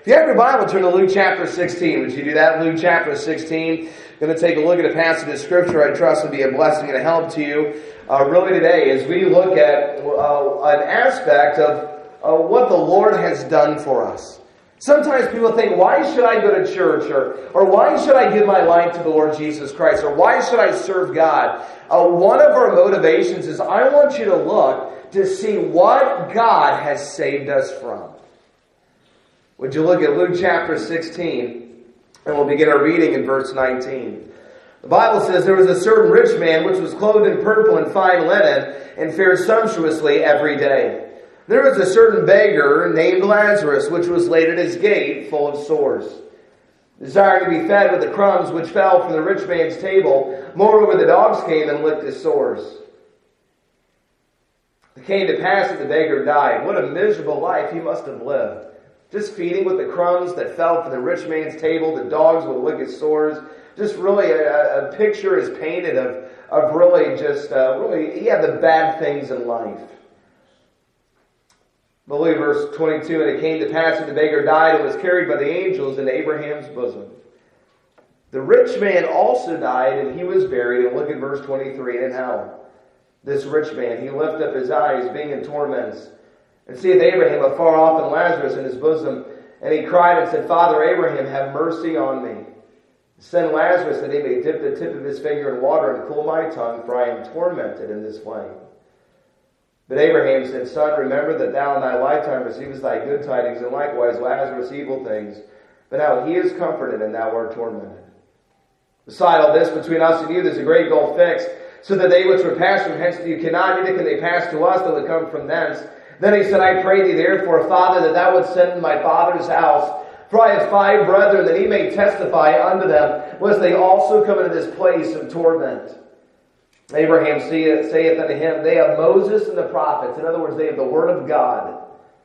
If you have your Bible, turn to Luke chapter 16. Would you do that? Luke chapter 16. Going to take a look at a passage of Scripture I trust will be a blessing and a help to you really today as we look at an aspect of what the Lord has done for us. Sometimes people think, why should I go to church? Or why should I give my life to the Lord Jesus Christ? Or why should I serve God? One of our motivations is I want you to look to see what God has saved us from. Would you look at Luke chapter 16, and we'll begin our reading in verse 19. The Bible says, there was a certain rich man which was clothed in purple and fine linen, and fared sumptuously every day. There was a certain beggar named Lazarus, which was laid at his gate, full of sores, desiring to be fed with the crumbs which fell from the rich man's table. Moreover, the dogs came and licked his sores. It came to pass that the beggar died. What a miserable life he must have lived. Just feeding with the crumbs that fell from the rich man's table. The dogs will lick his sores. Just really a picture is painted of really just, the bad things in life. But look at verse 22. And it came to pass that the beggar died and was carried by the angels into Abraham's bosom. The rich man also died and he was buried. And look at verse 23. And how this rich man, he lifted up his eyes, being in torments, and seeth Abraham afar off and Lazarus in his bosom. And he cried and said, Father Abraham, have mercy on me. Send Lazarus that he may dip the tip of his finger in water and cool my tongue, for I am tormented in this flame. But Abraham said, Son, remember that thou in thy lifetime receivest thy good tidings, and likewise Lazarus evil things. But now he is comforted, and thou art tormented. Beside all this, between us and you, there's a great gulf fixed, so that they which were passed from hence to you cannot, neither can they pass to us that would come from thence. Then he said, I pray thee therefore, Father, that thou wouldst send to my father's house, for I have 5 brethren, that he may testify unto them, lest they also come into this place of torment. Abraham saith unto him, they have Moses and the prophets. In other words, they have the word of God.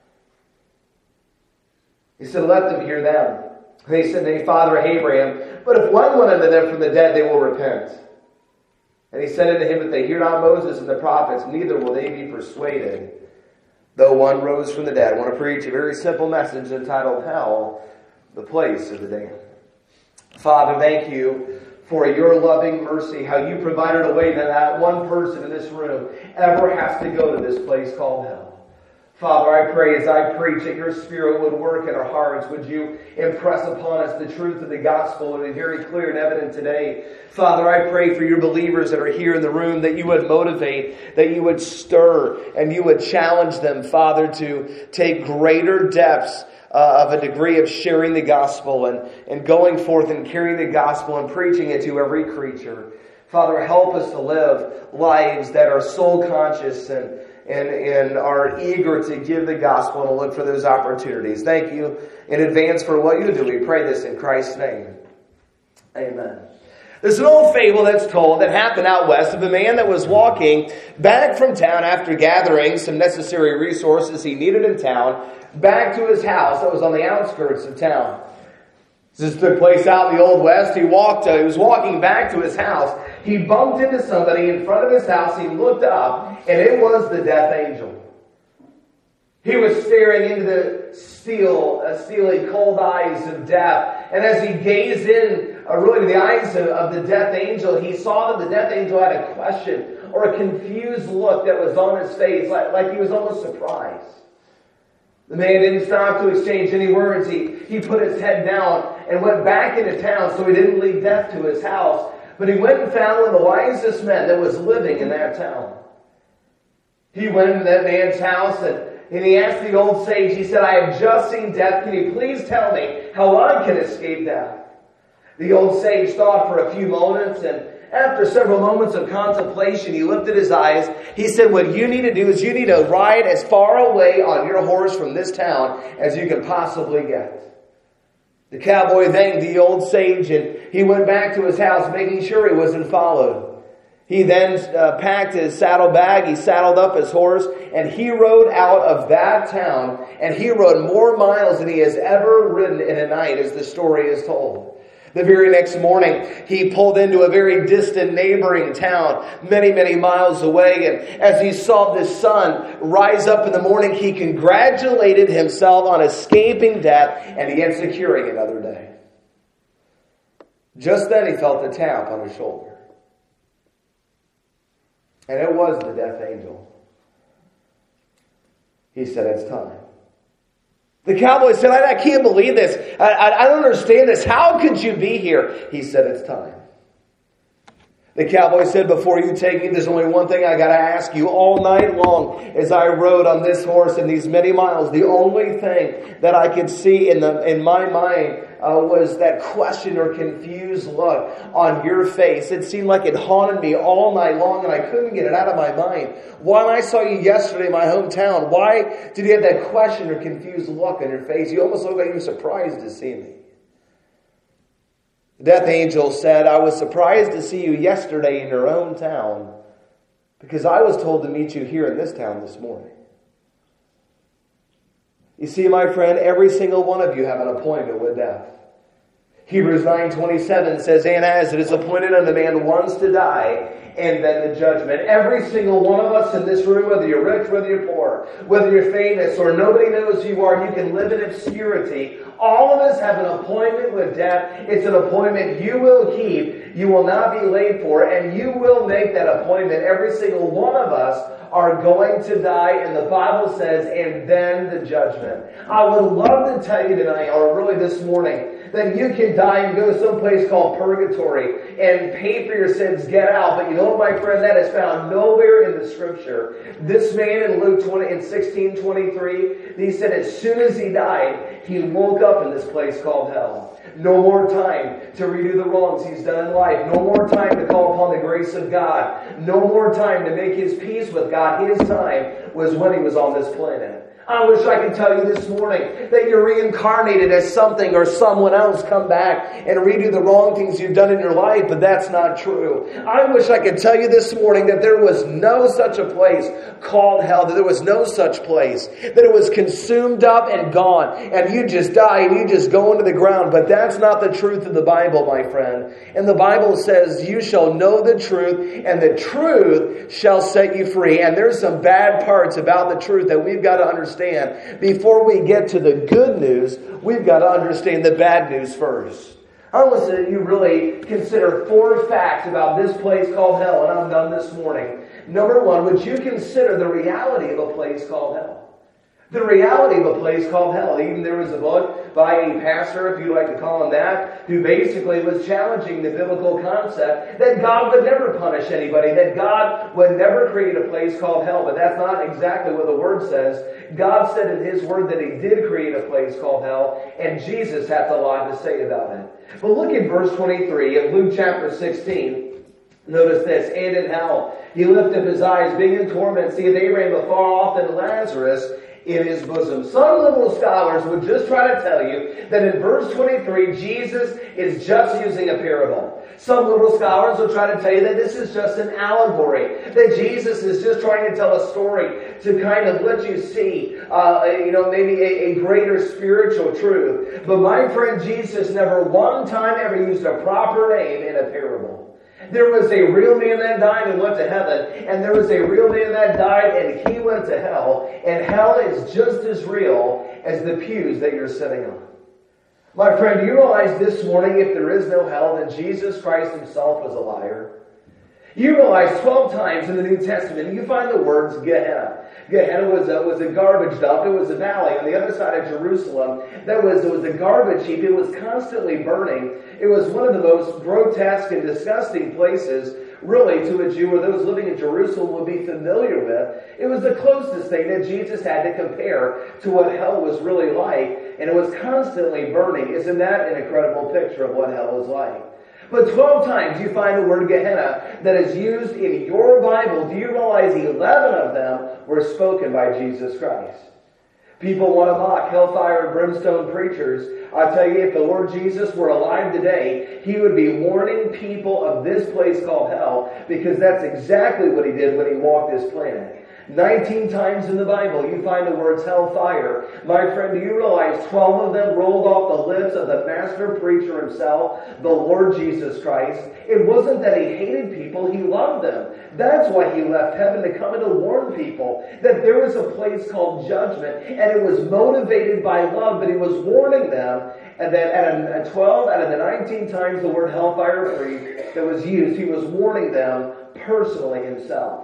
He said, let them hear them. And he said to Father Abraham, but if one went unto them from the dead, they will repent. And he said unto him, if they hear not Moses and the prophets, neither will they be persuaded, though one rose from the dead. I want to preach a very simple message entitled, Hell, the Place of the Damned. Father, thank you for your loving mercy, how you provided a way that not one person in this room ever has to go to this place called hell. Father, I pray as I preach that your Spirit would work in our hearts. Would you impress upon us the truth of the gospel and be very clear and evident today. Father, I pray for your believers that are here in the room that you would motivate, that you would stir, and you would challenge them, Father, to take greater depths of a degree of sharing the gospel and going forth and carrying the gospel and preaching it to every creature. Father, help us to live lives that are soul conscious and are eager to give the gospel and to look for those opportunities. Thank you in advance for what you do. We pray this in Christ's name. Amen. There's an old fable that's told that happened out west of a man that was walking back from town after gathering some necessary resources he needed in town, back to his house that was on the outskirts of town. This took place out in the Old West. He was walking back to his house. He bumped into somebody in front of his house. He looked up, and it was the death angel. He was staring into the steely, cold eyes of death. And as he gazed in, really to the eyes of the death angel, he saw that the death angel had a question or a confused look that was on his face, like he was almost surprised. The man didn't stop to exchange any words. He put his head down and went back into town so he didn't lead death to his house. But he went and found one of the wisest men that was living in that town. He went into that man's house and he asked the old sage, he said, I have just seen death. Can you please tell me how I can escape death? The old sage thought for a few moments, and after several moments of contemplation, he lifted his eyes. He said, what you need to do is you need to ride as far away on your horse from this town as you can possibly get. The cowboy thanked the old sage, and he went back to his house, making sure he wasn't followed. He then packed his saddlebag, he saddled up his horse, and he rode out of that town, and he rode more miles than he has ever ridden in a night, as the story is told. The very next morning, he pulled into a very distant neighboring town, many, many miles away. And as he saw the sun rise up in the morning, he congratulated himself on escaping death and yet securing another day. Just then he felt a tap on his shoulder. And it was the death angel. He said, "It's time." The cowboy said, I can't believe this. I don't understand this. How could you be here? He said, "It's time." The cowboy said, "Before you take me, there's only one thing I got to ask you. All night long, as I rode on this horse in these many miles, the only thing that I could see in my mind was that question or confused look on your face. It seemed like it haunted me all night long, and I couldn't get it out of my mind. When I saw you yesterday in my hometown, why did you have that question or confused look on your face? You almost looked like you were surprised to see me." The death angel said, "I was surprised to see you yesterday in your own town because I was told to meet you here in this town this morning." You see, my friend, every single one of you have an appointment with death. Hebrews 9:27 says, "And as it is appointed unto man once to die, and then the judgment." Every single one of us in this room, whether you're rich, whether you're poor, whether you're famous, or nobody knows who you are, you can live in obscurity. All of us have an appointment with death. It's an appointment you will keep, you will not be late for, and you will make that appointment. Every single one of us are going to die, and the Bible says, "and then the judgment." I would love to tell you tonight, or really this morning, that you can die and go to some place called purgatory and pay for your sins, get out. But you know what, my friend? That is found nowhere in the Scripture. This man in Luke 16:23, he said as soon as he died, he woke up in this place called hell. No more time to redo the wrongs he's done in life. No more time to call upon the grace of God. No more time to make his peace with God. His time was when he was on this planet. I wish I could tell you this morning that you're reincarnated as something or someone else, come back and redo the wrong things you've done in your life, but that's not true. I wish I could tell you this morning that there was no such a place called hell, that there was no such place, that it was consumed up and gone, and you just die and you just go into the ground, but that's not the truth of the Bible, my friend. And the Bible says, "You shall know the truth, and the truth shall set you free." And there's some bad parts about the truth that we've got to understand. Before we get to the good news, we've got to understand the bad news first. I want you really consider 4 facts about this place called hell, and I'm done this morning. Number 1, would you consider the reality of a place called hell? The reality of a place called hell. Even there was a book by a pastor, if you like to call him that, who basically was challenging the biblical concept that God would never punish anybody, that God would never create a place called hell. But that's not exactly what the Word says. God said in His Word that He did create a place called hell, and Jesus has a lot to say about it. But look at verse 23 of Luke chapter 16. Notice this, "And in hell he lifted up his eyes, being in torment, seeing Abraham afar off and Lazarus in his bosom." Some liberal scholars would just try to tell you that in verse 23, Jesus is just using a parable. Some liberal scholars will try to tell you that this is just an allegory, that Jesus is just trying to tell a story to kind of let you see, maybe a greater spiritual truth. But my friend, Jesus never one time ever used a proper name in a parable. There was a real man that died and went to heaven, and there was a real man that died and he went to hell, and hell is just as real as the pews that you're sitting on. My friend, do you realize this morning if there is no hell, then Jesus Christ Himself was a liar? You realize 12 times in the New Testament you find the words Gehenna. Gehenna was a garbage dump. It was a valley on the other side of Jerusalem. It was a garbage heap. It was constantly burning. It was one of the most grotesque and disgusting places, really, to a Jew or those living in Jerusalem would be familiar with. It was the closest thing that Jesus had to compare to what hell was really like, and it was constantly burning. Isn't that an incredible picture of what hell is like? But 12 times you find the word Gehenna that is used in your Bible. Do you realize 11 of them were spoken by Jesus Christ? People want to mock hellfire and brimstone preachers. I tell you, if the Lord Jesus were alive today, He would be warning people of this place called hell, because that's exactly what He did when He walked this planet. 19 times in the Bible you find the words hellfire. My friend, do you realize 12 of them rolled off the lips of the master preacher himself, the Lord Jesus Christ? It wasn't that he hated people, he loved them. That's why he left heaven, to come and to warn people that there was a place called judgment, and it was motivated by love, but he was warning them. And then at 12 out of the 19 times the word hellfire that was used, he was warning them personally himself.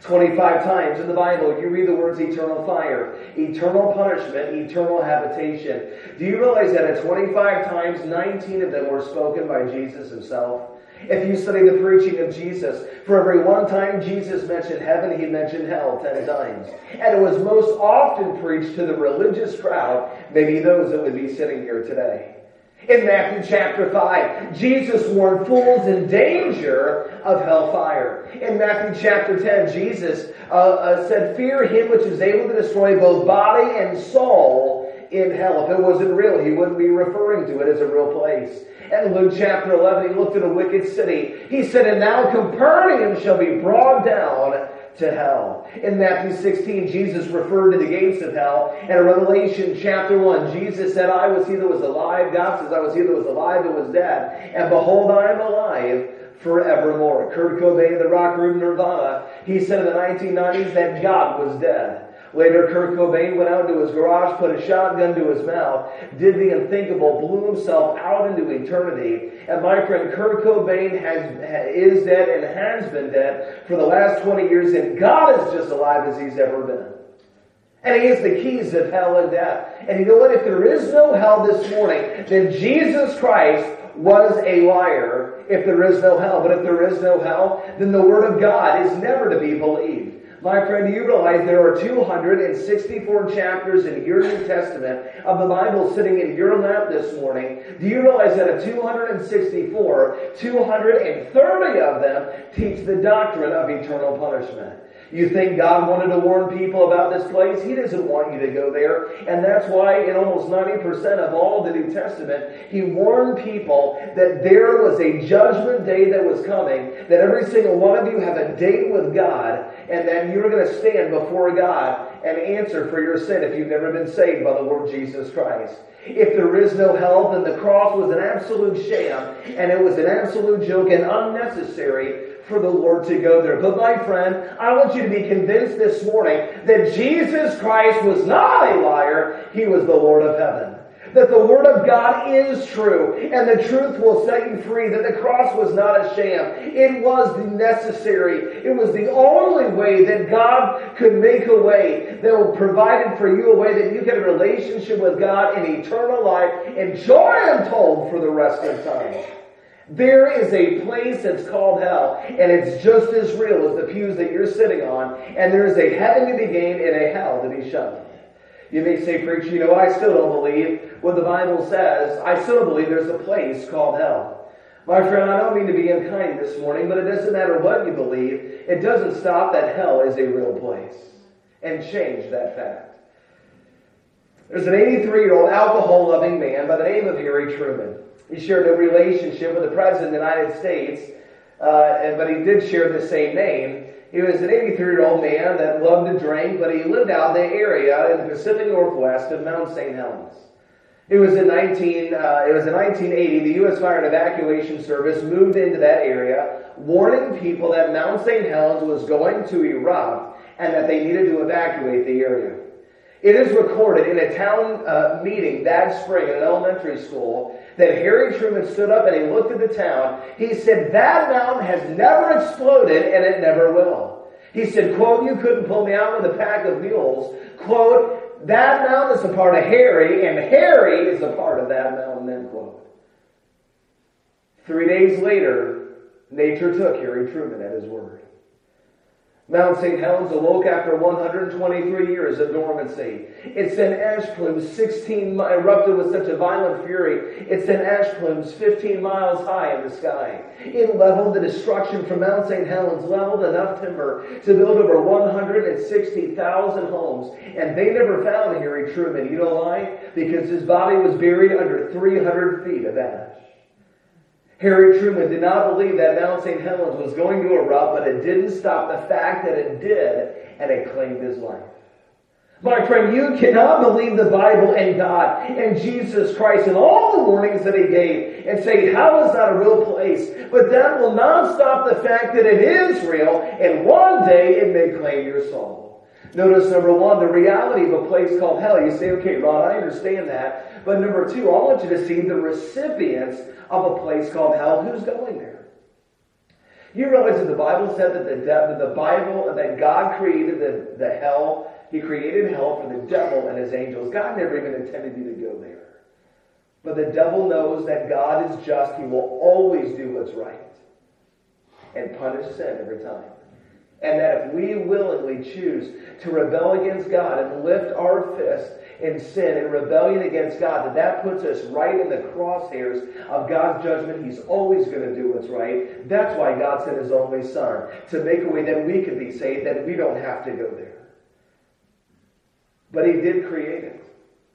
25 times in the Bible, you read the words eternal fire, eternal punishment, eternal habitation. Do you realize that at 25 times, 19 of them were spoken by Jesus himself? If you study the preaching of Jesus, for every one time Jesus mentioned heaven, he mentioned hell 10 times. And it was most often preached to the religious crowd, maybe those that would be sitting here today. In Matthew chapter 5, Jesus warned fools in danger of hellfire. In Matthew chapter 10, Jesus said, fear him which is able to destroy both body and soul in hell. If it wasn't real, he wouldn't be referring to it as a real place. And Luke chapter 11, he looked at a wicked city. He said, and now Capernaum shall be brought down to hell. In Matthew 16, Jesus referred to the gates of hell. And in Revelation chapter 1, Jesus said, I was he that was alive. God says, I was he that was alive and was dead. And behold, I am alive forevermore. Kurt Cobain, the rock group Nirvana, he said in the 1990s that God was dead. Later, Kurt Cobain went out into his garage, put a shotgun to his mouth, did the unthinkable, blew himself out into eternity. And my friend, Kurt Cobain is dead and has been dead for the last 20 years, and God is just alive as he's ever been. And he has the keys of hell and death. And you know what? If there is no hell this morning, then Jesus Christ was a liar if there is no hell. But if there is no hell, then the Word of God is never to be believed. My friend, do you realize there are 264 chapters in your New Testament of the Bible sitting in your lap this morning? Do you realize that of 264, 230 of them teach the doctrine of eternal punishment? You think God wanted to warn people about this place? He doesn't want you to go there. And that's why in almost 90% of all the New Testament, he warned people that there was a judgment day that was coming, that every single one of you have a date with God, and that you're going to stand before God and answer for your sin if you've never been saved by the Lord Jesus Christ. If there is no hell, then the cross was an absolute sham, and it was an absolute joke and unnecessary for the Lord to go there. But my friend, I want you to be convinced this morning that Jesus Christ was not a liar. He was the Lord of heaven. That the Word of God is true, and the truth will set you free, that the cross was not a sham. It was necessary. It was the only way that God could make a way that provided for you a way that you could have a relationship with God in eternal life and joy untold for the rest of time. There is a place that's called hell, and it's just as real as the pews that you're sitting on, and there is a heaven to be gained and a hell to be shunned. You may say, preacher, you know, I still don't believe what the Bible says. I still believe there's a place called hell. My friend, I don't mean to be unkind this morning, but it doesn't matter what you believe. It doesn't stop that hell is a real place. And change that fact. There's an 83-year-old alcohol-loving man by the name of Harry Truman. He shared a relationship with the President of the United States, but he did share the same name. He was an 83-year-old man that loved to drink, but he lived out in the area in the Pacific Northwest of Mount St. Helens. It was in 1980, the U.S. Fire and Evacuation Service moved into that area, warning people that Mount St. Helens was going to erupt and that they needed to evacuate the area. It is recorded in a town meeting that spring in an elementary school that Harry Truman stood up and he looked at the town. He said, that mountain has never exploded and it never will. He said, quote, you couldn't pull me out with a pack of mules. Quote, that mountain is a part of Harry and Harry is a part of that mountain, end quote. 3 days later, nature took Harry Truman at his word. Mount St. Helens awoke after 123 years of dormancy. It sent ash plumes erupted with such a violent fury. It sent ash plumes 15 miles high in the sky. It leveled the destruction from Mount St. Helens, leveled enough timber to build over 160,000 homes. And they never found Harry Truman. You know why? Because his body was buried under 300 feet of ash. Harry Truman did not believe that Mount St. Helens was going to erupt, but it didn't stop the fact that it did, and it claimed his life. My friend, you cannot believe the Bible and God and Jesus Christ and all the warnings that He gave and say, how is that a real place? But that will not stop the fact that it is real, and one day it may claim your soul. Notice number one, the reality of a place called hell. You say, okay, Ron, I understand that. But number two, I want you to see the recipients of a place called hell. Who's going there? You realize that the Bible said that God created the hell. He created hell for the devil and his angels. God never even intended you to go there. But the devil knows that God is just. He will always do what's right and punish sin every time. And that if we willingly choose to rebel against God and lift our fist in sin and rebellion against God, that puts us right in the crosshairs of God's judgment. He's always going to do what's right. That's why God sent His only Son, to make a way that we could be saved, that we don't have to go there. But He did create it.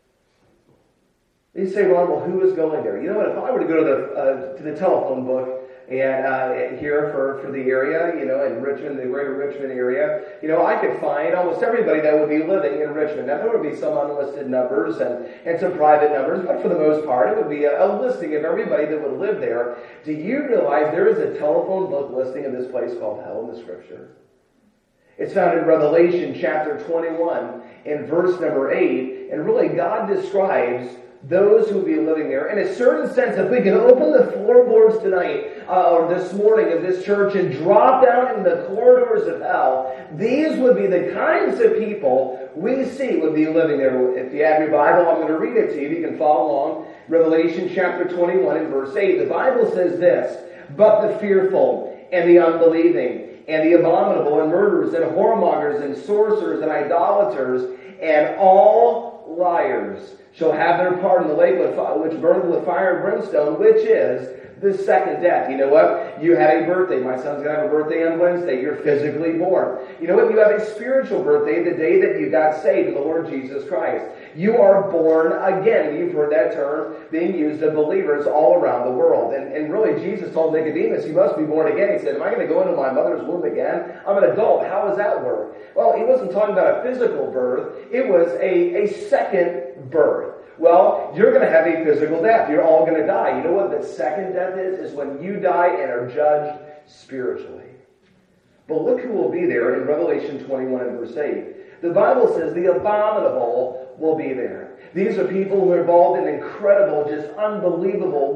You say, Ron, well, who is going there? You know what? If I were to go to the telephone book and here for the area, in Richmond, the greater Richmond area, I could find almost everybody that would be living in Richmond. Now, there would be some unlisted numbers and some private numbers, but for the most part, it would be a listing of everybody that would live there. Do you realize there is a telephone book listing of this place called hell in the Scripture? It's found in Revelation chapter 21 in verse number 8. And really God describes those who will be living there. In a certain sense, if we can open the floorboards tonight or this morning of this church and drop down in the corridors of hell, these would be the kinds of people we see would be living there. If you have your Bible, I'm going to read it to you. You can follow along. Revelation chapter 21 and verse 8. The Bible says this, but the fearful and the unbelieving and the abominable and murderers and whoremongers and sorcerers and idolaters and all liars shall have their part in the lake which burneth with fire and brimstone, which is the second death. You know what? You had a birthday. My son's going to have a birthday on Wednesday. You're physically born. You know what? You have a spiritual birthday the day that you got saved in the Lord Jesus Christ. You are born again. You've heard that term being used of believers all around the world. And really, Jesus told Nicodemus, you must be born again. He said, am I going to go into my mother's womb again? I'm an adult. How does that work? Well, he wasn't talking about a physical birth. It was a second birth. Well, you're going to have a physical death. You're all going to die. You know what the second death is? Is when you die and are judged spiritually. But look who will be there in Revelation 21 and verse 8. The Bible says the abominable will be there. These are people who are involved in incredible, just unbelievable,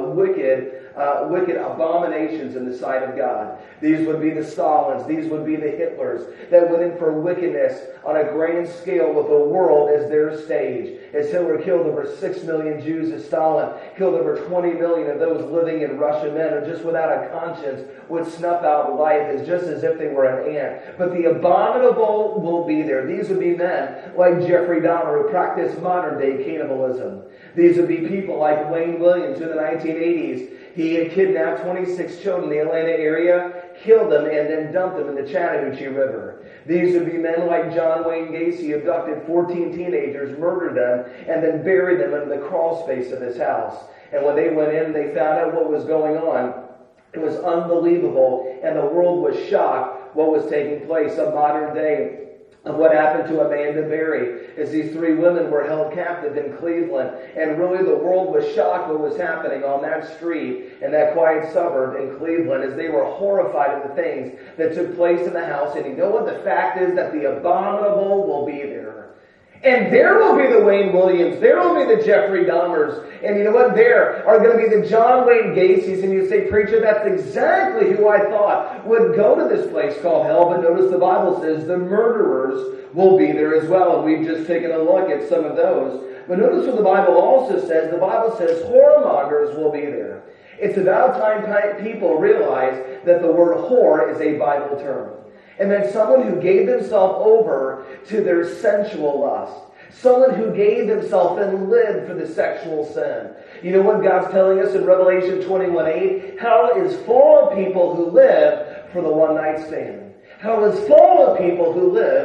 wicked abominations in the sight of God. These would be the Stalins. These would be the Hitlers that went in for wickedness on a grand scale with the world as their stage. As Hitler killed over 6 million Jews, as Stalin killed over 20 million of those living in Russia, men who just without a conscience would snuff out life as just as if they were an ant. But the abominable will be there. These would be men like Jeffrey Dahmer who practiced modern-day cannibalism. These would be people like Wayne Williams in the 1980s. He had kidnapped 26 children in the Atlanta area, killed them, and then dumped them in the Chattahoochee River. These would be men like John Wayne Gacy, who abducted 14 teenagers, murdered them, and then buried them in the crawl space of his house. And when they went in, they found out what was going on. It was unbelievable, and the world was shocked what was taking place. A modern day of what happened to Amanda Berry as these 3 women were held captive in Cleveland. And really the world was shocked what was happening on that street in that quiet suburb in Cleveland as they were horrified at the things that took place in the house. And you know what? The fact is that the abominable will be there. And there will be the Wayne Williams. There will be the Jeffrey Dahmers. And you know what? There are going to be the John Wayne Gacy's. And you say, preacher, that's exactly who I thought would go to this place called hell. But notice the Bible says the murderers will be there as well. And we've just taken a look at some of those. But notice what the Bible also says. The Bible says whoremongers will be there. It's about time people realize that the word whore is a Bible term. And then someone who gave themselves over to their sensual lust. Someone who gave themselves and lived for the sexual sin. You know what God's telling us in Revelation 21:8? Hell is full of people who live for the one-night stand. Hell is full of people who live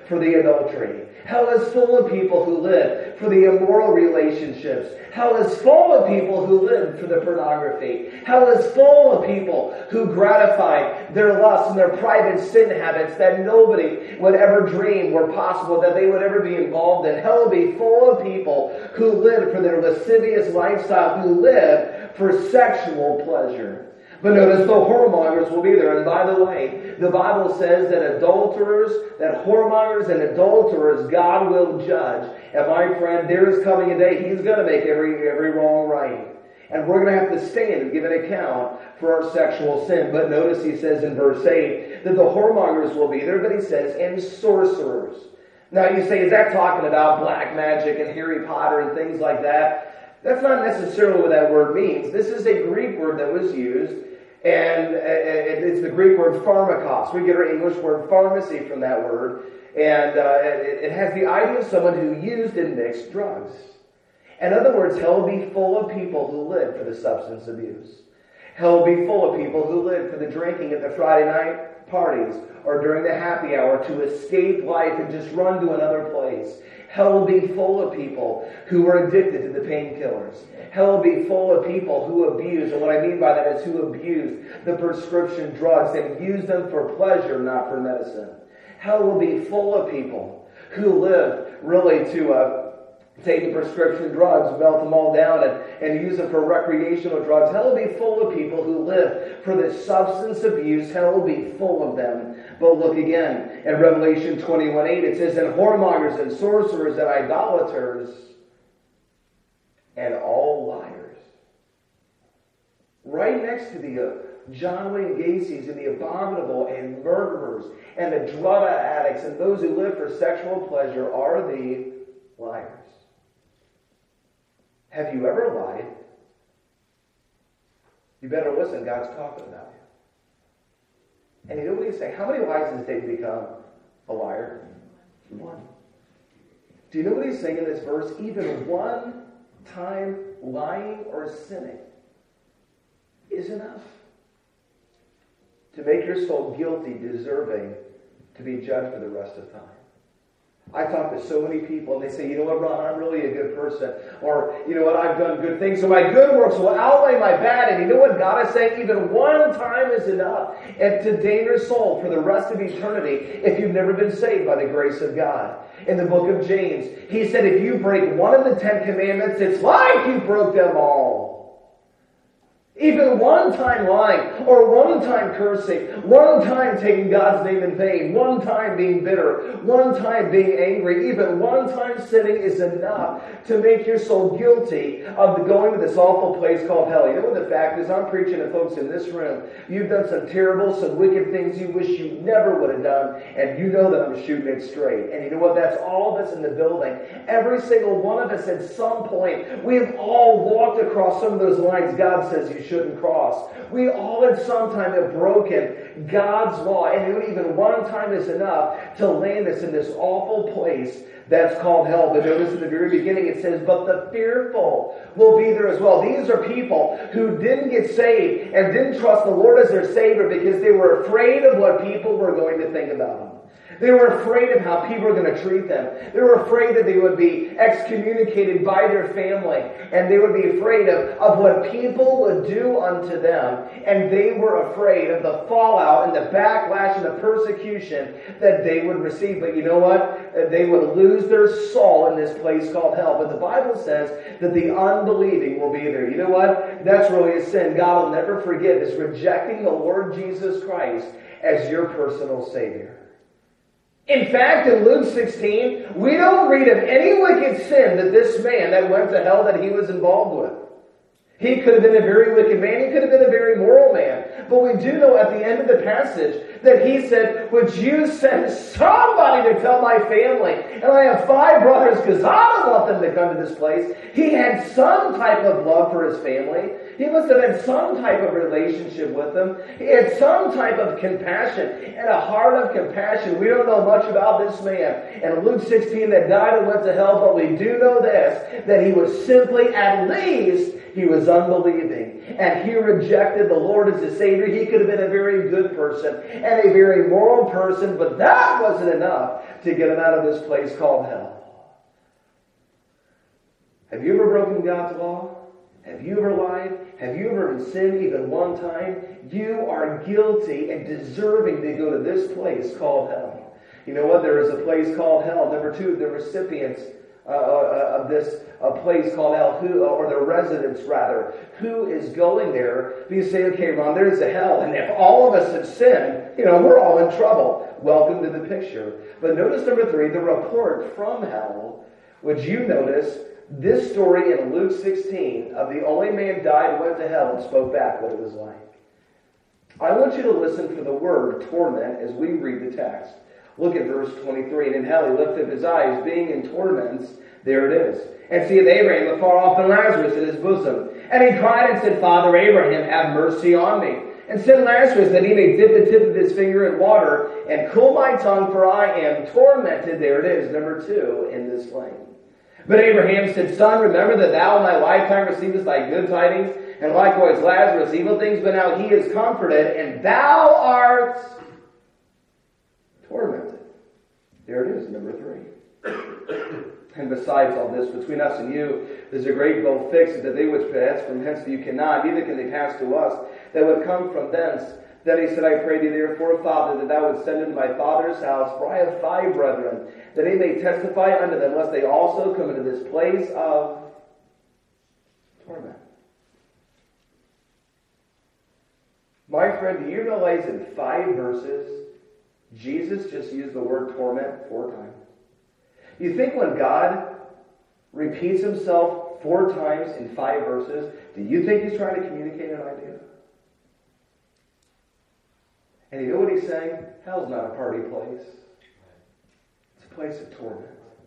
for the adultery. Hell is full of people who live for the immoral relationships. Hell is full of people who live for the pornography. Hell is full of people who gratify their lusts and their private sin habits that nobody would ever dream were possible, that they would ever be involved in. Hell will be full of people who live for their lascivious lifestyle, who live for sexual pleasure. But notice the whoremongers will be there. And by the way, the Bible says that adulterers, that whoremongers and adulterers, God will judge. And my friend, there is coming a day He's going to make every wrong right. And we're going to have to stand and give an account for our sexual sin. But notice He says in verse 8 that the whoremongers will be there, but He says, and sorcerers. Now you say, is that talking about black magic and Harry Potter and things like that? That's not necessarily what that word means. This is a Greek word that was used, and it's the Greek word pharmakos. We get our English word pharmacy from that word, and it has the idea of someone who used and mixed drugs. In other words, hell will be full of people who live for the substance abuse. Hell will be full of people who live for the drinking at the Friday night parties or during the happy hour to escape life and just run to another place. Hell will be full of people who are addicted to the painkillers. Hell will be full of people who abuse, and what I mean by that is who abuse the prescription drugs and use them for pleasure, not for medicine. Hell will be full of people who live really to take the prescription drugs, melt them all down, and use them for recreational drugs. Hell will be full of people who live for this substance abuse. Hell will be full of them. But look again, in Revelation 21:8, it says, and whoremongers and sorcerers and idolaters and all liars. Right next to the John Wayne Gacy's and the abominable and murderers and the drug addicts and those who live for sexual pleasure are the liars. Have you ever lied? You better listen, God's talking about you. And you know what he's saying? How many lies does David become a liar? One. Do you know what he's saying in this verse? Even one time lying or sinning is enough to make your soul guilty, deserving to be judged for the rest of time. I talk to so many people and they say, you know what, Ron, I'm really a good person. Or, you know what, I've done good things, so my good works will outweigh my bad. And you know what God is saying? Even one time is enough and to damn your soul for the rest of eternity if you've never been saved by the grace of God. In the book of James, he said, if you break one of the 10 commandments, it's like you broke them all. Even one time lying, or one time cursing, one time taking God's name in vain, one time being bitter, one time being angry, even one time sinning is enough to make your soul guilty of going to this awful place called hell. You know what the fact is? I'm preaching to folks in this room. You've done some terrible, some wicked things you wish you never would have done, and you know that I'm shooting it straight. And you know what? That's all that's in the building. Every single one of us at some point, we have all walked across some of those lines God says you shouldn't cross. We all at some time have broken God's law, and even one time is enough to land us in this awful place that's called hell. But notice in the very beginning it says, but the fearful will be there as well. These are people who didn't get saved and didn't trust the Lord as their Savior because they were afraid of what people were going to think about them. They were afraid of how people were going to treat them. They were afraid that they would be excommunicated by their family. And they would be afraid of what people would do unto them. And they were afraid of the fallout and the backlash and the persecution that they would receive. But you know what? They would lose their soul in this place called hell. But the Bible says that the unbelieving will be there. You know what? That's really a sin. God will never forget is rejecting the Lord Jesus Christ as your personal Savior. In fact, in Luke 16, we don't read of any wicked sin that this man that went to hell that he was involved with. He could have been a very wicked man. He could have been a very moral man. But we do know at the end of the passage that he said, would you send somebody to tell my family? And I have 5 brothers because I don't want them to come to this place. He had some type of love for his family. He must have had some type of relationship with them. He had some type of compassion and a heart of compassion. We don't know much about this man. And Luke 16 that died and went to hell, but we do know this, that he was simply at least He was unbelieving. And he rejected the Lord as his Savior. He could have been a very good person and a very moral person, but that wasn't enough to get him out of this place called hell. Have you ever broken God's law? Have you ever lied? Have you ever sinned even one time? You are guilty and deserving to go to this place called hell. You know what? There is a place called hell. Number two, the recipients of this place called hell, or the residents rather, who is going there. You say, okay, Ron, there's a hell, and if all of us have sinned, we're all in trouble. Welcome to the picture. But notice number three, the report from hell. Would you notice this story in Luke 16 of the only man died, went to hell, and spoke back what it was like? I want you to listen for the word torment as we read the text. Look at verse 23. And in hell he lifted up his eyes, being in torments, there it is, and seeth Abraham afar off and Lazarus in his bosom. And he cried and said, Father Abraham, have mercy on me, and send Lazarus that he may dip the tip of his finger in water, and cool my tongue, for I am tormented. There it is, number two, in this flame. But Abraham said, Son, remember that thou in thy lifetime receivest thy good tidings, and likewise Lazarus evil things, but now he is comforted, and thou art tormented. There it is, number three. And besides all this, between us and you, there's a great gulf fixed, that they which pass from hence you cannot, neither can they pass to us, that would come from thence. Then he said, I pray thee therefore, Father, that thou wouldst send into my father's house, for I have 5 brethren, that he may testify unto them, lest they also come into this place of torment. My friend, do you realize in 5 verses, Jesus just used the word torment 4 times? You think when God repeats himself 4 times in 5 verses, do you think he's trying to communicate an idea? And you know what he's saying? Hell's not a party place. It's a place of torment.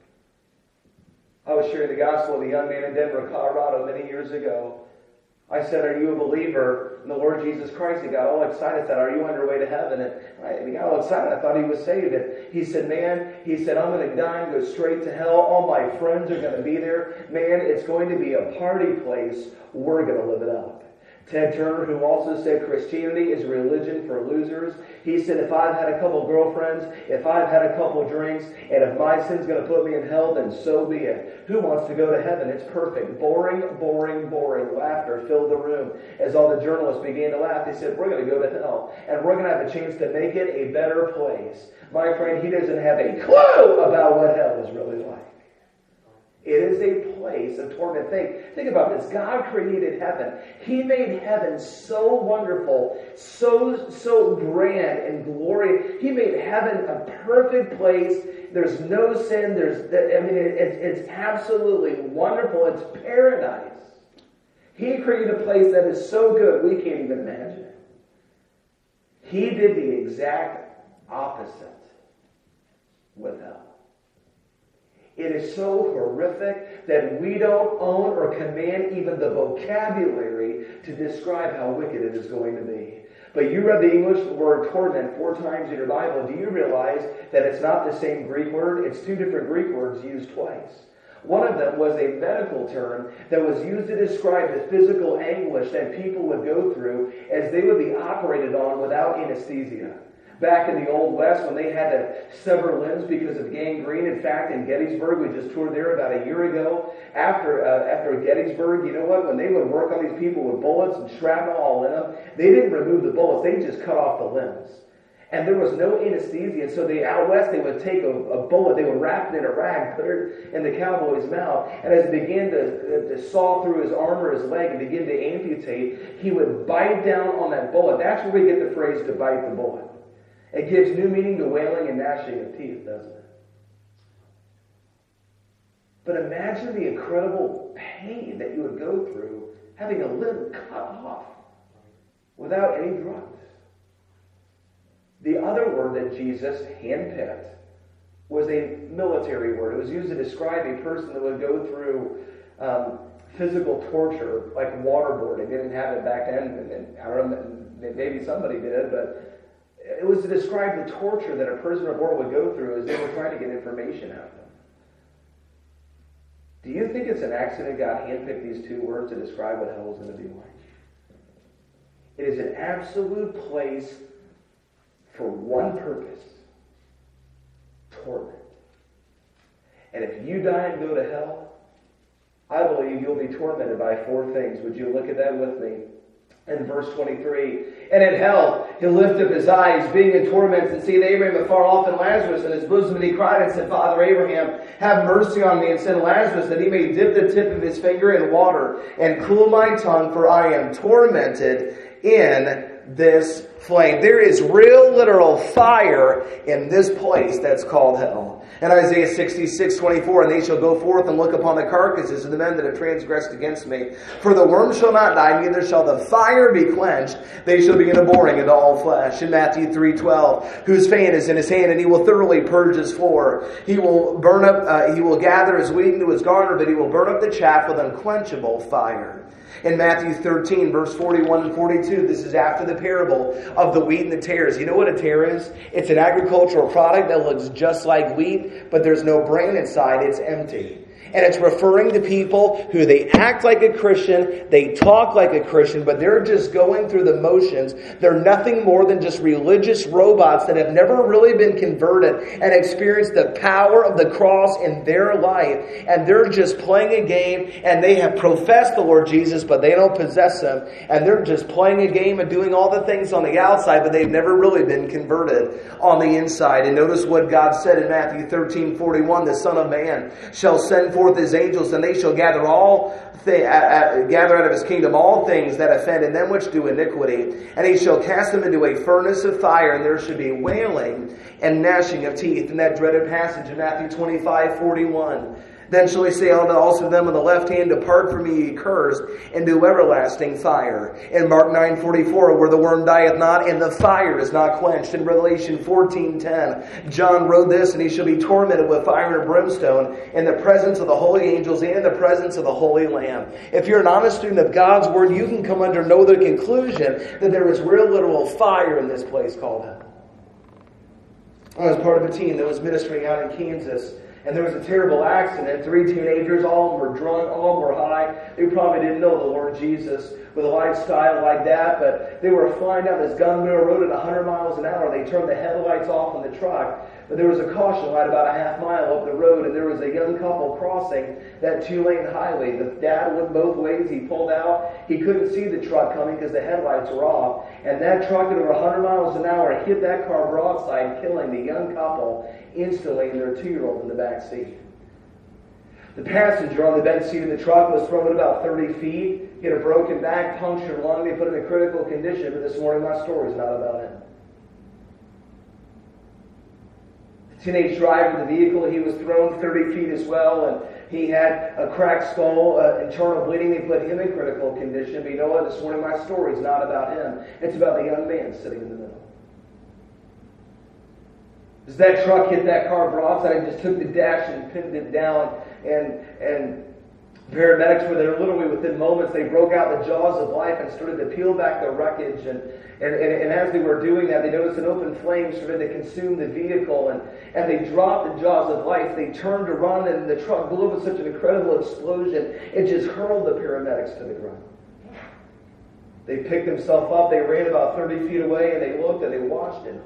I was sharing the gospel with a young man in Denver, Colorado many years ago. I said, are you a believer in the Lord Jesus Christ? He got all excited. I said, are you on your way to heaven? And he got all excited. I thought he was saved. And he said, I'm going to die and go straight to hell. All my friends are going to be there. Man, it's going to be a party place. We're going to live it up. Ted Turner, who also said Christianity is a religion for losers, he said, if I've had a couple girlfriends, if I've had a couple drinks, and if my sin's going to put me in hell, then so be it. Who wants to go to heaven? It's perfect. Boring, boring, boring. Laughter filled the room. As all the journalists began to laugh, they said, we're going to go to hell, and we're going to have a chance to make it a better place. My friend, he doesn't have a clue about what hell is really like. It is a place of torment. Think about this. God created heaven. He made heaven so wonderful, so grand and glorious. He made heaven a perfect place. There's no sin. It's absolutely wonderful. It's paradise. He created a place that is so good we can't even imagine it. He did the exact opposite with hell. It is so horrific that we don't own or command even the vocabulary to describe how wicked it is going to be. But you read the English word torment 4 times in your Bible. Do you realize that it's not the same Greek word? It's 2 different Greek words used twice. One of them was a medical term that was used to describe the physical anguish that people would go through as they would be operated on without anesthesia. Back in the Old West, when they had to sever limbs because of gangrene. In fact, in Gettysburg, we just toured there about a year ago. After Gettysburg, you know what? When they would work on these people with bullets and shrapnel all in them, they didn't remove the bullets. They just cut off the limbs. And there was no anesthesia. So out west, they would take a bullet, they would wrap it in a rag, put it in the cowboy's mouth, and as it began to saw through his arm or his leg and begin to amputate, he would bite down on that bullet. That's where we get the phrase to bite the bullet. It gives new meaning to wailing and gnashing of teeth, doesn't it? But imagine the incredible pain that you would go through having a limb cut off without any drugs. The other word that Jesus handpicked was a military word. It was used to describe a person that would go through physical torture, like waterboarding. They didn't have it back then, and I don't know, maybe somebody did, but it was to describe the torture that a prisoner of war would go through as they were trying to get information out of them. Do you think it's an accident God handpicked these two words to describe what hell is going to be like? It is an absolute place for one purpose: torment. And if you die and go to hell, I believe you'll be tormented by four things. Would you look at that with me? In verse 23, and in hell he'll lift up his eyes, being in torments, and see Abraham afar off and Lazarus in his bosom. And he cried and said, Father Abraham, have mercy on me, and send Lazarus that he may dip the tip of his finger in water and cool my tongue, for I am tormented in this flame. There is real literal fire in this place that's called hell. In Isaiah 66:24, and they shall go forth and look upon the carcasses of the men that have transgressed against me. For the worm shall not die, neither shall the fire be quenched. They shall begin abhorring into all flesh. In Matthew 3:12, whose fan is in his hand, and he will thoroughly purge his floor. He will burn up. He will gather his wheat into his garner, but he will burn up the chaff with unquenchable fire. In Matthew 13, verse 41 and 42, this is after the parable of the wheat and the tares. You know what a tare is? It's an agricultural product that looks just like wheat, but there's no brain inside. It's empty. And it's referring to people who they act like a Christian, they talk like a Christian, but they're just going through the motions. They're nothing more than just religious robots that have never really been converted and experienced the power of the cross in their life. And they're just playing a game, and they have professed the Lord Jesus, but they don't possess Him. And they're just playing a game and doing all the things on the outside, but they've never really been converted on the inside. And notice what God said in Matthew 13:41, the Son of Man shall send forth His angels, and they shall gather gather out of His kingdom all things that offend, and them which do iniquity. And He shall cast them into a furnace of fire, and there should be wailing and gnashing of teeth. In that dreaded passage in Matthew 25:41. Then shall He say also to them on the left hand, Depart from me, ye cursed, into everlasting fire. In Mark 9:44, where the worm dieth not, and the fire is not quenched. In Revelation 14:10, John wrote this, and he shall be tormented with fire and brimstone in the presence of the holy angels and in the presence of the Holy Lamb. If you're an honest student of God's Word, you can come under no other conclusion that there is real literal fire in this place called hell. I was part of a team that was ministering out in Kansas. And there was a terrible accident. 3 teenagers, all of them were drunk, all of them were high. They probably didn't know the Lord Jesus with a lifestyle like that, but they were flying down this gun barrel road at 100 miles an hour. They turned the headlights off on the truck, but there was a caution light about a half mile up the road, and there was a young couple crossing that 2-lane highway. The dad went both ways. He pulled out. He couldn't see the truck coming because the headlights were off, and that truck at over 100 miles an hour hit that car broadside, killing the young couple instantly and their 2-year-old in the back seat. The passenger on the bench seat of the truck was thrown about 30 feet. He had a broken back, punctured lung. They put him in critical condition, but this morning my story's not about him. The teenage driver of the vehicle, he was thrown 30 feet as well, and he had a cracked skull, internal bleeding. They put him in critical condition. But you know what? This morning my story's not about him. It's about the young man sitting in the middle. As that truck hit that car broadside, it just took the dash and pinned it down. And paramedics were there literally within moments. They broke out the jaws of life and started to peel back the wreckage. And as they were doing that, they noticed an open flame started to consume the vehicle. And they dropped the jaws of life. They turned to run, and the truck blew up with such an incredible explosion. It just hurled the paramedics to the ground. They picked themselves up. They ran about 30 feet away, and they looked and they watched it.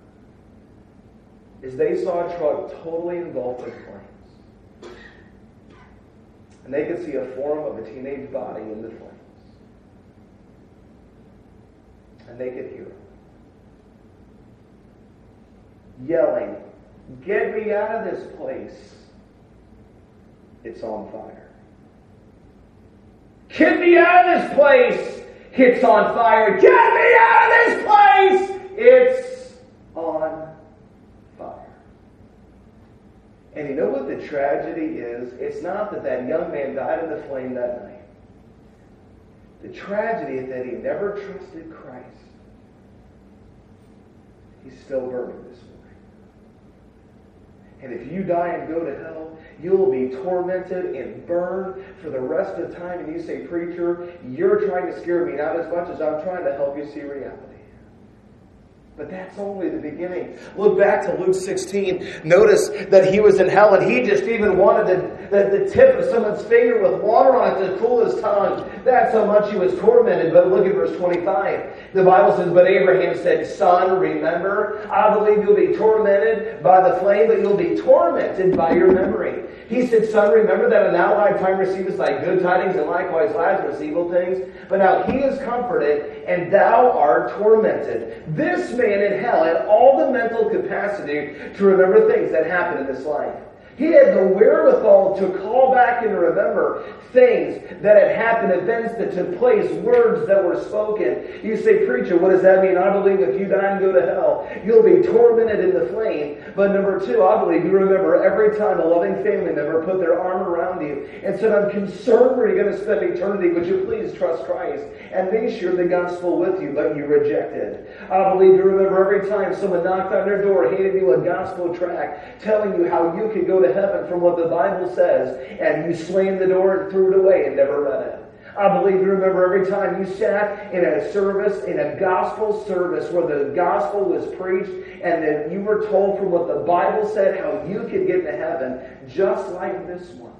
As they saw a truck totally engulfed in flames. And they could see a form of a teenage body in the flames. And they could hear him yelling, "Get me out of this place. It's on fire. Get me out of this place. It's on fire. Get me out of this place. It's on fire." And you know what the tragedy is? It's not that young man died in the flame that night. The tragedy is that he never trusted Christ. He's still burning this morning. And if you die and go to hell, you'll be tormented and burned for the rest of the time. And you say, "Preacher, you're trying to scare me, not as much as I'm trying to help you see reality." But that's only the beginning. Look back to Luke 16. Notice that he was in hell and he just even wanted the tip of someone's finger with water on it to cool his tongue. That's how much he was tormented. But look at verse 25. The Bible says, but Abraham said, son, remember, I believe you'll be tormented by the flame, but you'll be tormented by your memory. He said, son, remember that in thy lifetime receivest thy good tidings, and likewise Lazarus evil things. But now he is comforted, and thou art tormented. This man in hell had all the mental capacity to remember things that happened in this life. He had the wherewithal to call back and to remember things that had happened, events that took place, words that were spoken. You say, preacher, what does that mean? I believe if you die and go to hell, you'll be tormented in the flame. But number two, I believe you remember every time a loving family member put their arm around you and said, I'm concerned where you're going to spend eternity. Would you please trust Christ and they shared the gospel with you, but you rejected. I believe you remember every time someone knocked on your door, handed you a gospel tract, telling you how you could go to heaven from what the Bible says, and you slammed the door and threw it away and never read it. I believe you remember every time you sat in a service, in a gospel service where the gospel was preached and that you were told from what the Bible said how you could get to heaven just like this one.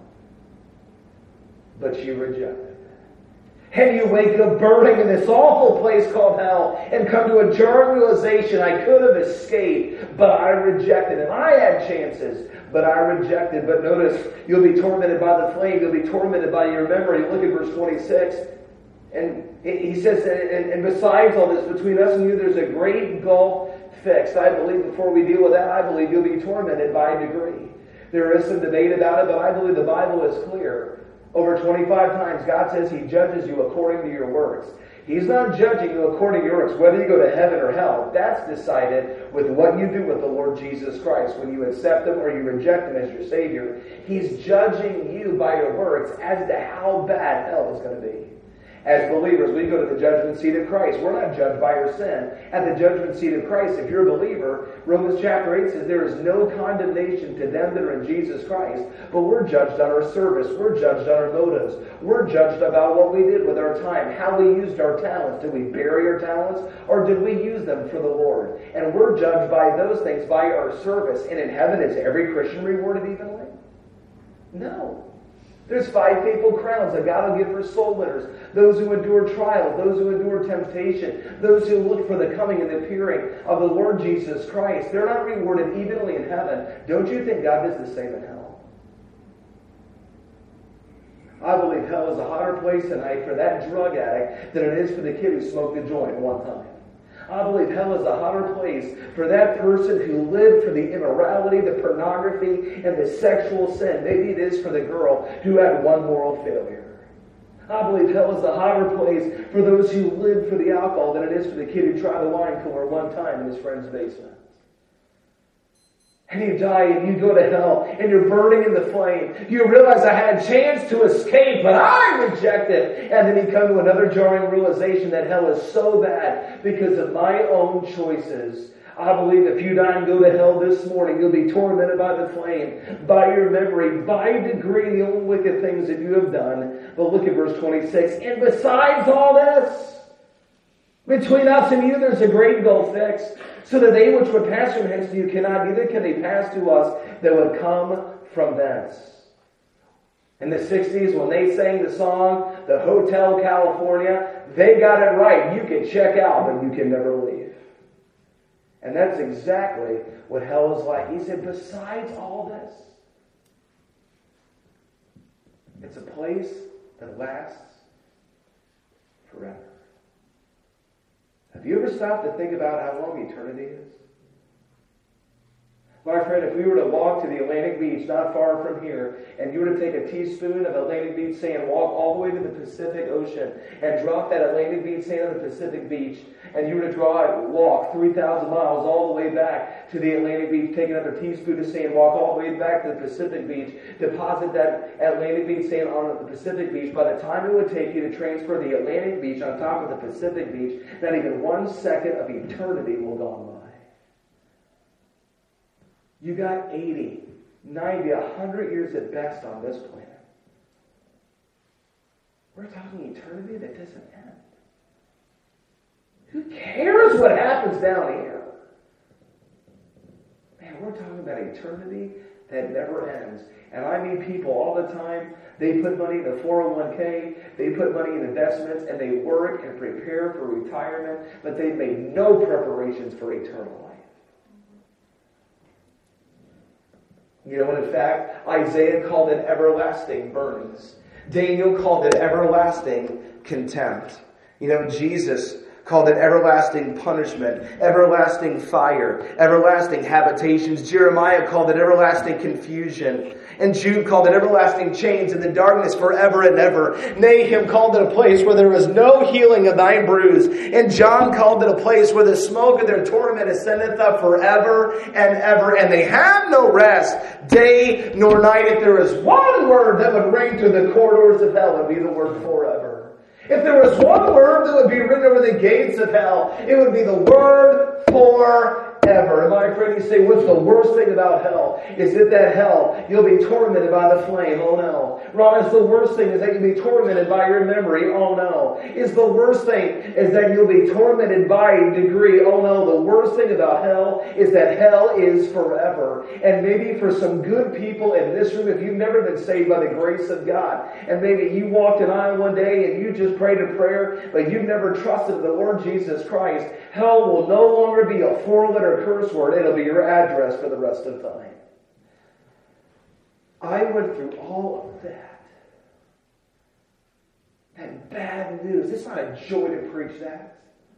But you rejected. And you wake up burning in this awful place called hell and come to a jarring realization, I could have escaped, but I rejected. And I had chances, but I rejected. But notice, you'll be tormented by the flame. You'll be tormented by your memory. Look at verse 26. And he says, and besides all this, between us and you, there's a great gulf fixed. I believe before we deal with that, I believe you'll be tormented by a degree. There is some debate about it, but I believe the Bible is clear. Over 25 times, God says He judges you according to your works. He's not judging you according to your works, whether you go to heaven or hell. That's decided with what you do with the Lord Jesus Christ. When you accept Him or you reject Him as your Savior, He's judging you by your works as to how bad hell is going to be. As believers, we go to the judgment seat of Christ. We're not judged by our sin. At the judgment seat of Christ, if you're a believer, Romans chapter 8 says there is no condemnation to them that are in Jesus Christ, but we're judged on our service. We're judged on our motives. We're judged about what we did with our time, how we used our talents. Did we bury our talents, or did we use them for the Lord? And we're judged by those things, by our service. And in heaven, is every Christian rewarded evenly? No. There's 5 faithful crowns that God will give for soul winners. Those who endure trials, those who endure temptation, those who look for the coming and the appearing of the Lord Jesus Christ. They're not rewarded evenly in heaven. Don't you think God does the same in hell? I believe hell is a hotter place tonight for that drug addict than it is for the kid who smoked a joint one time. I believe hell is a hotter place for that person who lived for the immorality, the pornography, and the sexual sin. Maybe it is for the girl who had one moral failure. I believe hell is a hotter place for those who lived for the alcohol than it is for the kid who tried a wine cooler one time in his friend's basement. And you die and you go to hell and you're burning in the flame. You realize I had a chance to escape, but I rejected. And then you come to another jarring realization that hell is so bad because of my own choices. I believe if you die and go to hell this morning, you'll be tormented by the flame, by your memory, by degree, the old wicked things that you have done. But look at verse 26. And besides all this, between us and you, there's a great gulf fixed, so that they which would pass from hence to you cannot, neither can they pass to us that would come from thence. In the 60s, when they sang the song, the Hotel California, they got it right. You can check out, but you can never leave. And that's exactly what hell is like. He said, besides all this, it's a place that lasts forever. Have you ever stopped to think about how long eternity is? My friend, if we were to walk to the Atlantic Beach, not far from here, and you were to take a teaspoon of Atlantic Beach sand, walk all the way to the Pacific Ocean, and drop that Atlantic Beach sand on the Pacific Beach, and you were to walk 3,000 miles all the way back to the Atlantic Beach, take another teaspoon of sand, walk all the way back to the Pacific Beach, deposit that Atlantic Beach sand on the Pacific Beach, by the time it would take you to transfer the Atlantic Beach on top of the Pacific Beach, not even 1 second of eternity will go on by. You got 80, 90, 100 years at best on this planet. We're talking eternity that doesn't end. Who cares what happens down here? eternity that never ends. And I meet people all the time, they put money in the 401k, they put money in investments, and they work and prepare for retirement, but they've made no preparations for eternal life. You know, and in fact, Isaiah called it everlasting burnings. Daniel called it everlasting contempt. You know, Jesus called it everlasting punishment, everlasting fire, everlasting habitations. Jeremiah called it everlasting confusion. And Jude called it everlasting chains and the darkness forever and ever. Nahum called it a place where there was no healing of thy bruise. And John called it a place where the smoke of their torment ascendeth up forever and ever. And they have no rest, day nor night. If there is one word that would ring through the corridors of hell, it would be the word forever. If there was one word that would be written over the gates of hell, it would be the word forever. And my friend, you say, what's the worst thing about hell? Is it that hell, you'll be tormented by the flame? Oh no. Ron, it's the worst thing is that you'll be tormented by your memory? Oh no. Is the worst thing is that you'll be tormented by a degree? Oh no. The worst thing about hell is that hell is forever. And maybe for some good people in this room, if you've never been saved by the grace of God, and maybe you walked in aisle one day and you just prayed a prayer, but you've never trusted the Lord Jesus Christ, hell will no longer be a four-letter curse word. It'll be your address for the rest of time. I went through all of that. That bad news. It's not a joy to preach that.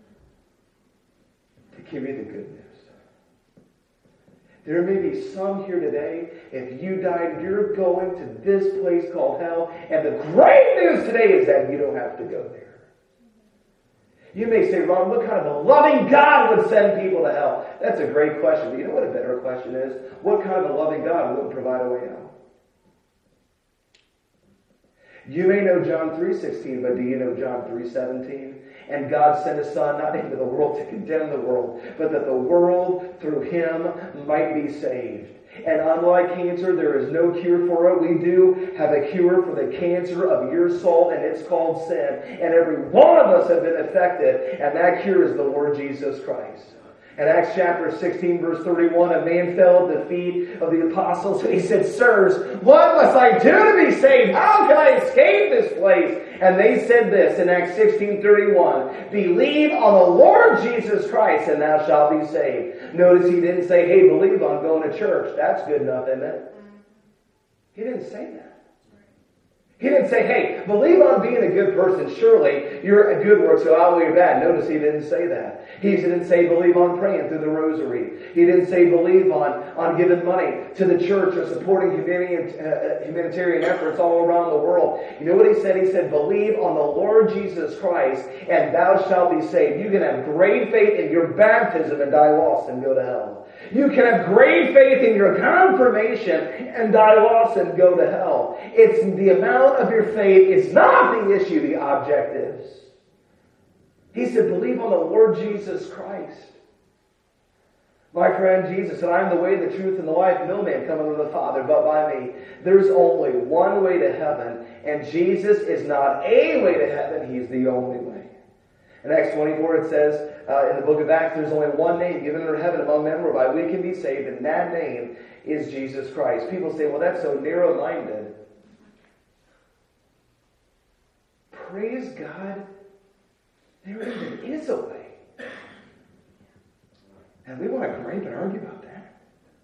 To give you the good news. There may be some here today, if you died, you're going to this place called hell, and the great news today is that you don't have to go there. You may say, Ron, what kind of a loving God would send people to hell? That's a great question. But you know what a better question is? What kind of a loving God wouldn't provide a way out? You may know John 3:16, but do you know John 3:17? And God sent His Son not into the world to condemn the world, but that the world through Him might be saved. And unlike cancer, there is no cure for it. We do have a cure for the cancer of your soul, and it's called sin. And every one of us have been affected, and that cure is the Lord Jesus Christ. In Acts chapter 16, verse 31, a man fell at the feet of the apostles, and he said, Sirs, what must I do to be saved? How can I escape this place? And they said this in Acts 16:31, believe on the Lord Jesus Christ, and thou shalt be saved. Notice he didn't say, hey, believe on going to church. That's good enough, isn't it? He didn't say that. He didn't say, hey, believe on being a good person. Surely you're a good work, so outweigh your bad. Notice he didn't say that. He didn't say believe on praying through the rosary. He didn't say believe on giving money to the church or supporting humanitarian efforts all around the world. You know what he said? He said, believe on the Lord Jesus Christ and thou shalt be saved. You can have great faith in your baptism and die lost and go to hell. You can have great faith in your confirmation and die lost and go to hell. It's the amount of your faith. It's not the issue. The object is. He said, believe on the Lord Jesus Christ. My friend, Jesus said, I am the way, the truth, and the life. No man cometh unto the Father but by me. There's only one way to heaven, and Jesus is not a way to heaven. He's the only way. In Acts 24 it says, in the book of Acts, there's only one name given under heaven among men whereby we can be saved, and that name is Jesus Christ. People say, well, that's so narrow-minded. Praise God, there even is a way. And we want to gripe and argue about that.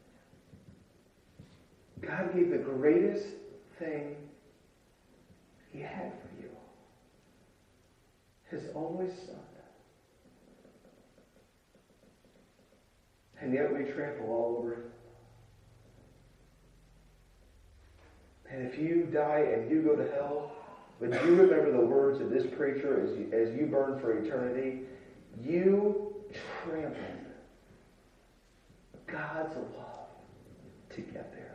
God gave the greatest thing He had for you. His only Son. And yet we trample all over it. And if you die and you go to hell, but you remember the words of this preacher as you burn for eternity, you trampled God's love to get there.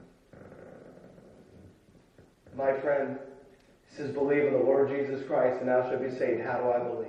My friend says, believe in the Lord Jesus Christ and thou shalt be saved. How do I believe?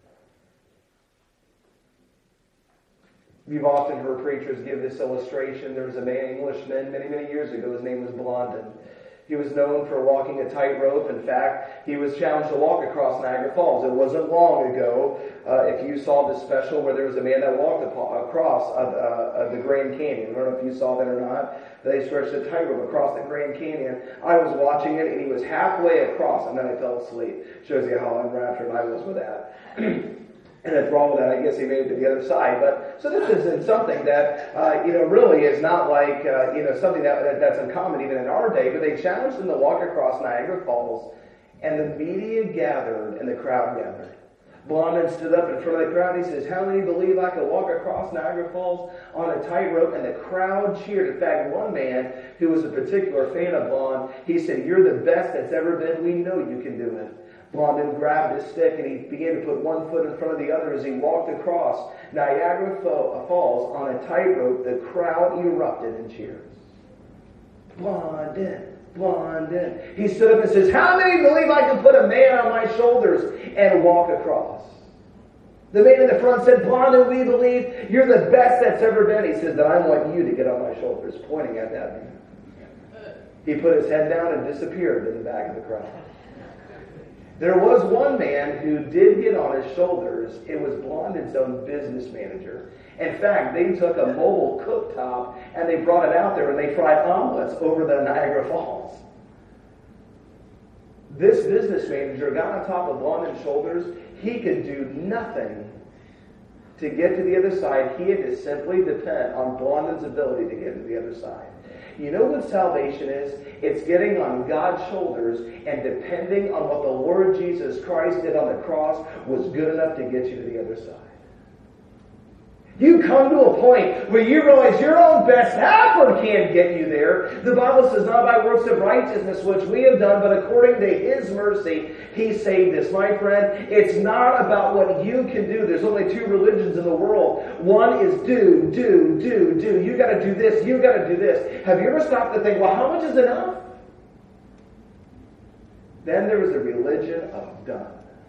You've often heard preachers give this illustration. There was a man, Englishman, many, many years ago. His name was Blondin. He was known for walking a tightrope. In fact, he was challenged to walk across Niagara Falls. It wasn't long ago, if you saw this special, where there was a man that walked across the Grand Canyon. I don't know if you saw that or not. They stretched a tightrope across the Grand Canyon. I was watching it, and he was halfway across, and then I fell asleep. Shows you how enraptured I was with that. And then wrong with that, I guess he made it to the other side. But so this isn't something that really is not like something that's uncommon even in our day. But they challenged him to walk across Niagara Falls, and the media gathered and the crowd gathered. Blondin stood up in front of the crowd. He says, "How many believe I can walk across Niagara Falls on a tightrope?" And the crowd cheered. In fact, one man who was a particular fan of Blond, he said, "You're the best that's ever been. We know you can do it." Blondin grabbed his stick and he began to put one foot in front of the other as he walked across Niagara Falls on a tightrope. The crowd erupted in cheers. Blondin, Blondin. He stood up and says, "How many believe I can put a man on my shoulders and walk across?" The man in the front said, "Blondin, we believe you're the best that's ever been." He says, "Then I want you to get on my shoulders," pointing at that man. He put his head down and disappeared in the back of the crowd. There was one man who did get on his shoulders. It was Blondin's own business manager. In fact, they took a mobile cooktop and they brought it out there and they fried omelets over the Niagara Falls. This business manager got on top of Blondin's shoulders. He could do nothing to get to the other side. He had to simply depend on Blondin's ability to get to the other side. You know what salvation is? It's getting on God's shoulders and depending on what the Lord Jesus Christ did on the cross was good enough to get you to the other side. You come to a point where you realize your own best effort can't get you there. The Bible says, "Not by works of righteousness which we have done, but according to His mercy, He saved us." My friend, it's not about what you can do. There's only two religions in the world. One is do. You got to do this. You got to do this. Have you ever stopped to think, well, how much is enough? Then there was the religion of done.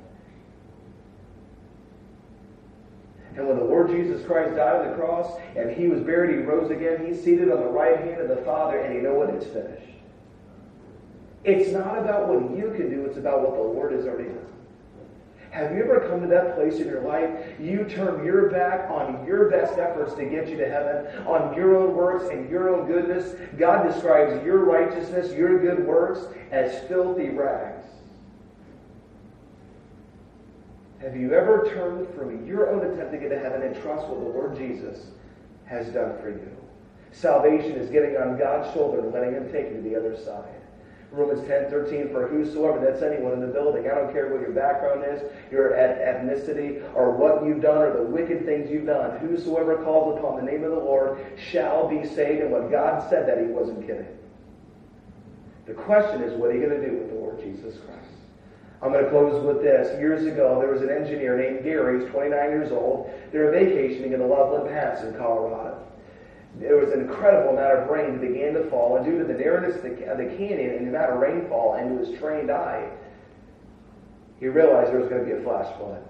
And when the Lord Jesus Christ died on the cross and He was buried, He rose again, He's seated on the right hand of the Father, and you know what? It's finished. It's not about what you can do, it's about what the Lord has already done. Have you ever come to that place in your life? You turn your back on your best efforts to get you to heaven, on your own works and your own goodness. God describes your righteousness, your good works, as filthy rags. Have you ever turned from your own attempt to get to heaven and trust what the Lord Jesus has done for you? Salvation is getting on God's shoulder and letting Him take you to the other side. Romans 10:13, "For whosoever," that's anyone in the building, I don't care what your background is, your ethnicity, or what you've done, or the wicked things you've done, "whosoever calls upon the name of the Lord shall be saved." And what God said, that He wasn't kidding. The question is, what are you going to do with the Lord Jesus Christ? I'm going to close with this. Years ago, there was an engineer named Gary. He's 29 years old. They were vacationing in the Loveland Pass in Colorado. There was an incredible amount of rain that began to fall, and due to the narrowness of the canyon and the amount of rainfall and to his trained eye, he realized there was going to be a flash flood.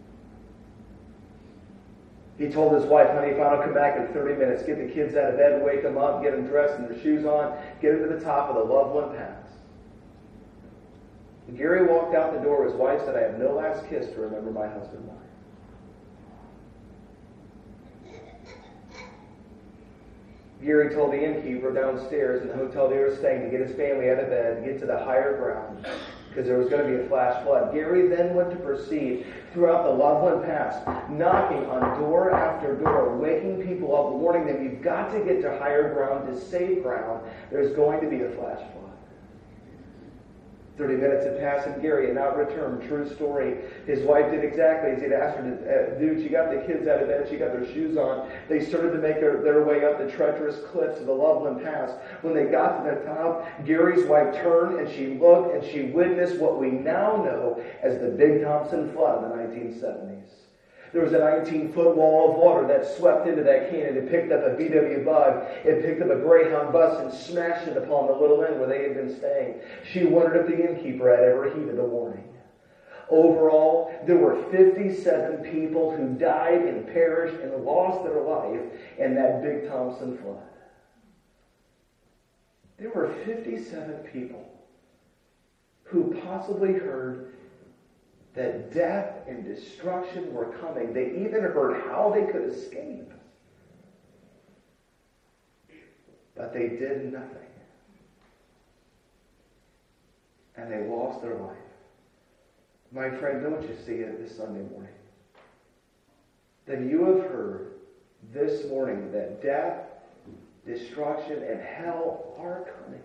He told his wife, "Honey, if I don't come back in 30 minutes, get the kids out of bed, wake them up, get them dressed and their shoes on, get them to the top of the Loveland Pass." Gary walked out the door. His wife said, "I have no last kiss to remember my husband by." Gary told the innkeeper downstairs in the hotel they were staying to get his family out of bed, get to the higher ground, because there was going to be a flash flood. Gary then went to proceed throughout the Loveland Pass, knocking on door after door, waking people up, warning them, "You've got to get to higher ground, to safe ground. There's going to be a flash flood." 30 minutes had passed and Gary had not returned. True story. His wife did exactly as he'd asked her to do. She got the kids out of bed. She got their shoes on. They started to make their way up the treacherous cliffs of the Loveland Pass. When they got to the top, Gary's wife turned and she looked and she witnessed what we now know as the Big Thompson flood in the 1970s. There was a 19-foot wall of water that swept into that canyon. It picked up a VW Bug. It picked up a Greyhound bus and smashed it upon the little inn where they had been staying. She wondered if the innkeeper had ever heeded the warning. Overall, there were 57 people who died and perished and lost their life in that Big Thompson flood. There were 57 people who possibly heard that death and destruction were coming. They even heard how they could escape. But they did nothing. And they lost their life. My friend, don't you see it this Sunday morning? That you have heard this morning that death, destruction, and hell are coming.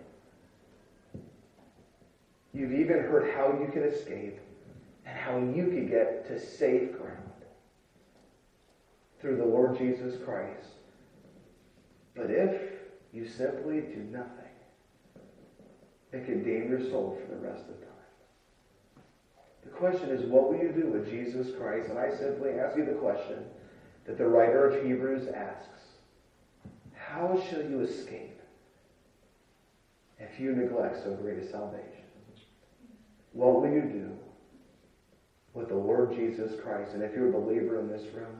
You've even heard how you can escape and how you can get to safe ground through the Lord Jesus Christ. But if you simply do nothing, it can damn your soul for the rest of the time. The question is, what will you do with Jesus Christ? And I simply ask you the question that the writer of Hebrews asks. How shall you escape if you neglect so great a salvation? What will you do with the Lord Jesus Christ? And if you're a believer in this room,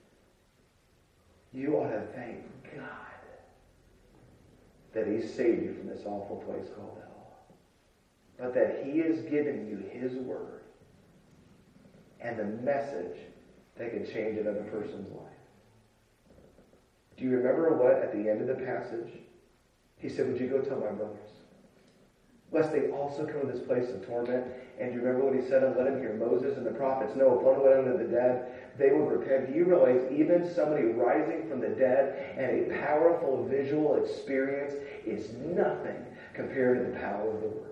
you ought to thank God that He saved you from this awful place called hell. But that He has given you His Word and the message that can change another person's life. Do you remember what, at the end of the passage, He said, would you go tell my brothers? Lest they also come to this place of torment. And do you remember what He said? And let him hear Moses and the prophets. No, if one went unto the dead, they would repent. Do you realize even somebody rising from the dead and a powerful visual experience is nothing compared to the power of the Word?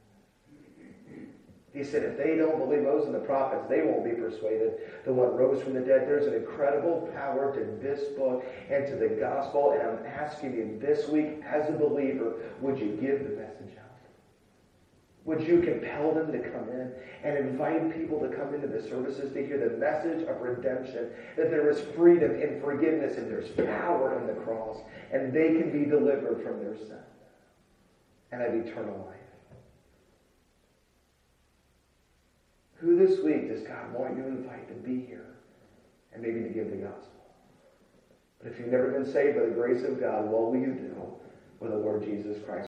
He said, if they don't believe Moses and the prophets, they won't be persuaded. The one rose from the dead. There's an incredible power to this book and to the gospel. And I'm asking you this week, as a believer, would you give the message out? Would you compel them to come in and invite people to come into the services to hear the message of redemption, that there is freedom and forgiveness and there's power in the cross and they can be delivered from their sin and have eternal life? Who this week does God want you to invite to be here and maybe to give the gospel? But if you've never been saved by the grace of God, what will you do with the Lord Jesus Christ?